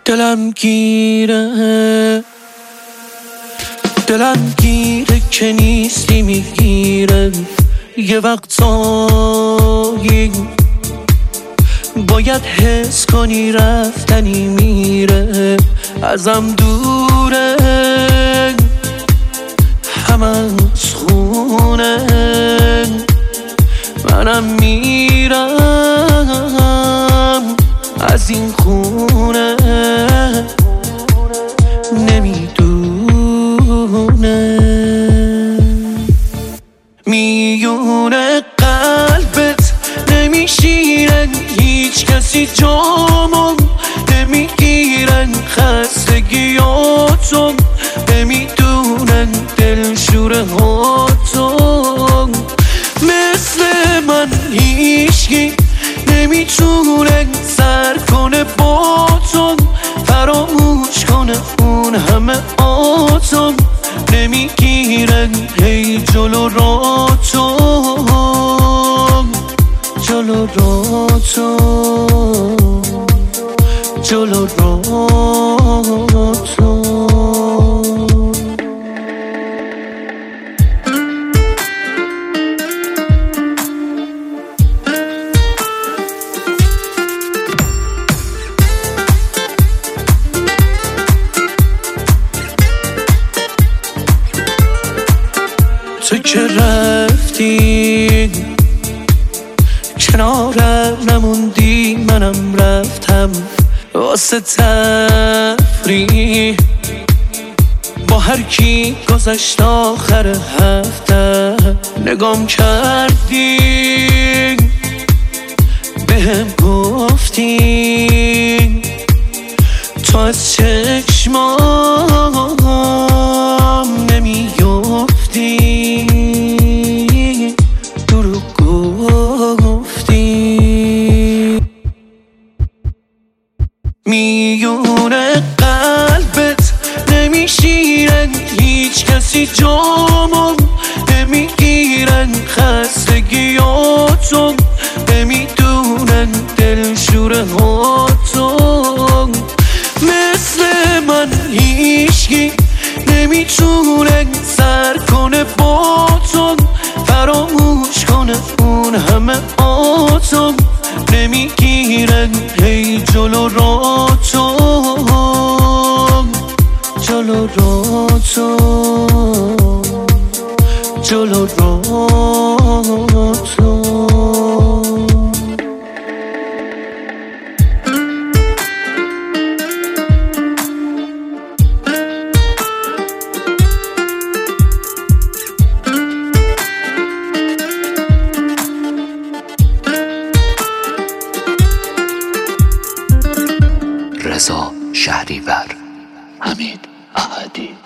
دلم گیره که نیستی میگیره. یه وقتایی باید حس کنی رفتنی میره. ازم دوره همه از خونه، منم میرم از این خونه. نمیدونه میونه قلبت نمیشیرن، هیچ کسی جامو نمیگیرن. خستگیاتو نمیدونن، دلشوره هاتو مثل من هیچکی نمیتونه سر کنه با تو، فراموش کنه اون همه آتو نمیگیرن. هی جلو را تو، جلو را تو، جلو را تو. تو که رفتی کنارم نموندی، منم رفتم واسه تفریح. با هر کی گذشت آخر هفته نگام کردی، بهم گفتی تو از چشمام نمیافتی. دروغ گفتی میونه قلبت نمیشیرن، هیچ کسی جامو نمیگیرن. خستگیاتو نمیدونن، دلشوره هاتو مثل من هیچکی نمیتونه سر کنه با تو، فراموش کنه اون همه آتو نمیگیرن. هی جلو را تو، جلو را تو، جلو را تو. رضا شهریور، حمید احدی.